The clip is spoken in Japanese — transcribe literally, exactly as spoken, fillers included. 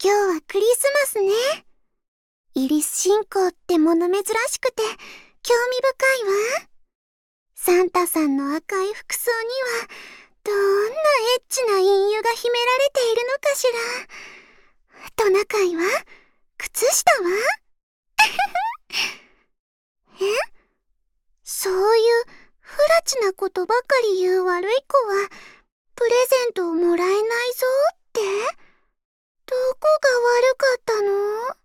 今日はクリスマスね。イリス信仰ってもの珍しくて興味深いわ。サンタさんの赤い服装にはどんなエッチな隠喩が秘められているのかしら。トナカイは靴下はえそういう不らちなことばかり言う悪い子はプレゼントをもらえないぞって。どこが悪かったの？